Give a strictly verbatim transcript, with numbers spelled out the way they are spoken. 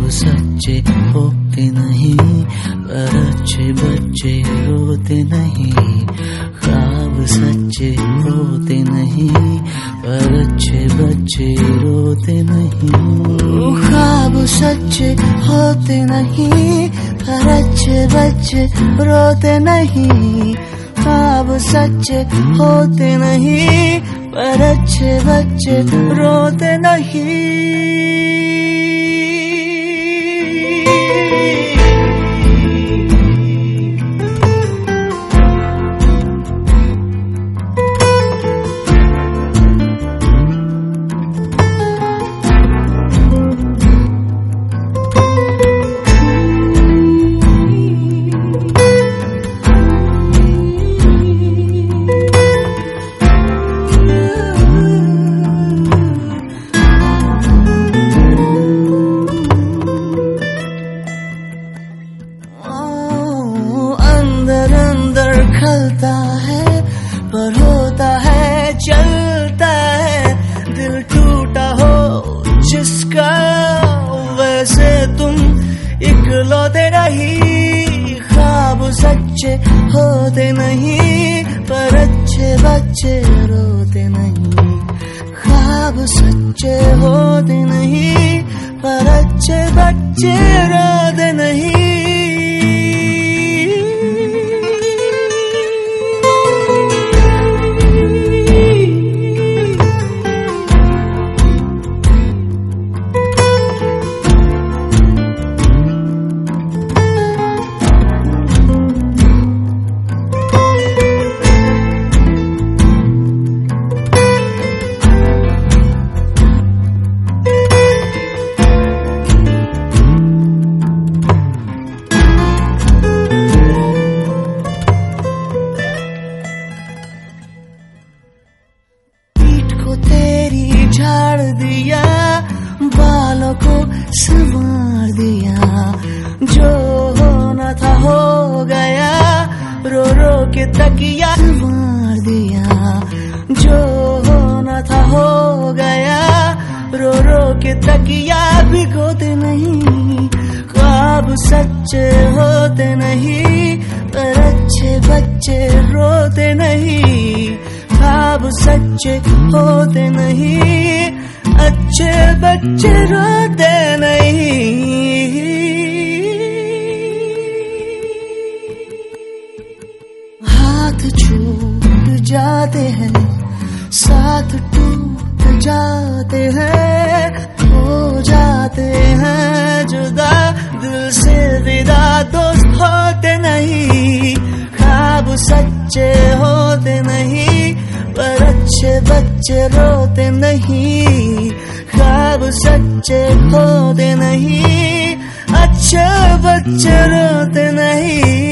सच्चे होते नहीं, पर अच्छे बच्चे रोते नहीं। ख्वाब सच्चे होते नहीं, पर अच्छे बच्चे रोते नहीं। ख्वाब सच्चे होते नहीं, पर अच्छे बच्चे रोते नहीं। ख्वाब सच्चे होते नहीं, पर अच्छे बच्चे रोते नहीं। खलता है पर होता है, चलता है। दिल टूटा हो जिसका, वैसे तुम इकलौते नहीं। ख्वाब सच्चे होते नहीं, पर अच्छे बच्चे रोते नहीं। ख्वाब सच्चे होते नहीं, पर अच्छे बच्चे रोते नहीं। तेरी झाड़ दिया, बालों को संवार दिया। जो होना था हो गया, रो रो के तकिया संवार दिया। जो होना था हो गया, रो रो के तकिया भिगोते नहीं। ख्वाब सच्चे होते नहीं, पर अच्छे बच्चे रोते नहीं। ख्वाब सच्चे होते नहीं, अच्छे बच्चे रोते नहीं। हाथ छूट जाते हैं, साथ टूट जाते हैं। हो जाते हैं जुदा, दिल से विदा दोस्त होते नहीं। ख्वाब सच्चे होते नहीं, पर अच्छे बच्चे रोते नहीं। ख्वाब सच्चे होते नहीं, अच्छे बच्चे रोते नहीं।